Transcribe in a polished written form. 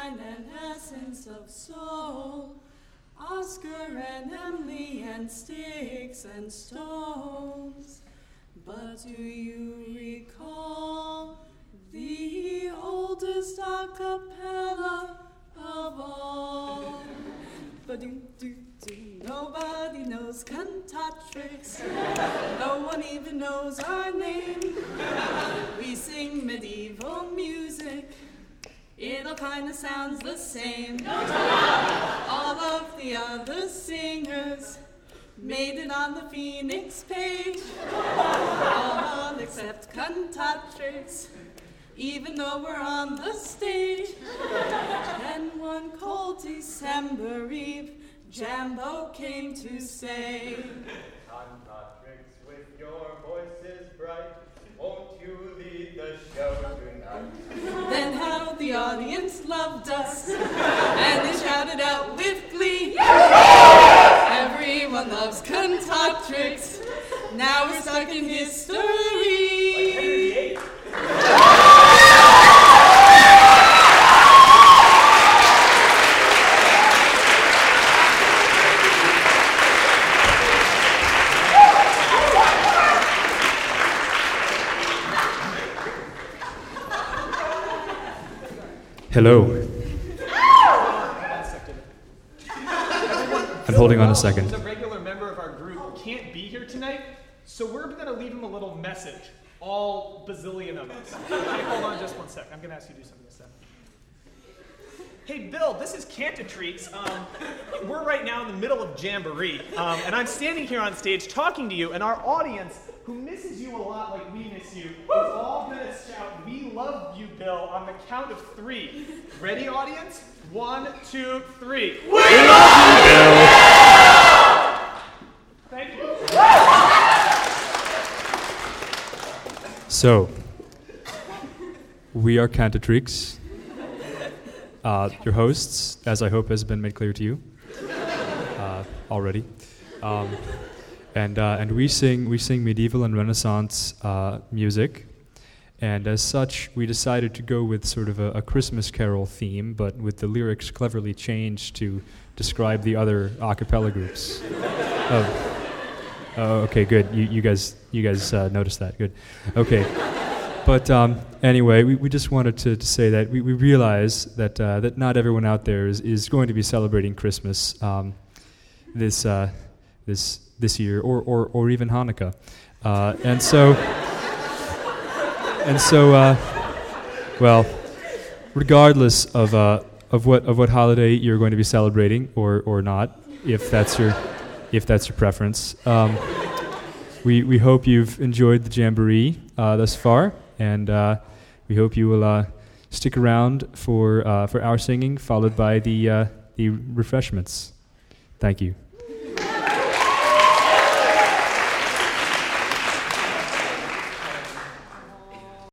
find an essence of soul. Oscar and Emily and sticks and stones. But do you recall the oldest a cappella of all? But nobody knows cantatrix. No one even knows our name. We sing medieval music. It all kind of sounds the same. All of the other singers made it on the Phoenix page. All except cantatrix, even though we're on the stage. Then one cold December Eve, Jambo came to say, Cantatrix, with your voices bright, won't you lead the show tonight? Then how the audience loved us, and they shouted out with glee, everyone loves cantatrix, now we're stuck in history. Hello. I'm holding on a second. The regular member of our group can't be here tonight, so we're going to leave him a little message, all bazillion of us. Hey, hold on just 1 sec. I'm going to ask you to do something this time. Hey, Bill, this is Cantatrix. We're right now in the middle of Jamboree, and I'm standing here on stage talking to you, and our audience, who misses you a lot like we miss you, is all going to shout, "We love you, Bill," on the count of 3. Ready, audience? 1, 2, 3. We love you, Bill! Thank you. So, we are Cantatrix, your hosts, as I hope has been made clear to you already. And we sing medieval and Renaissance music, and as such, we decided to go with sort of a Christmas carol theme, but with the lyrics cleverly changed to describe the other a cappella groups. Oh, okay, good. You guys noticed that. Good. Okay. But anyway, we just wanted to say that we realize that not everyone out there is going to be celebrating Christmas this year or even Hanukkah, and so well, regardless of what holiday you're going to be celebrating or not, if that's your preference, we hope you've enjoyed the Jamboree thus far, and we hope you will stick around for our singing, followed by the refreshments. Thank you.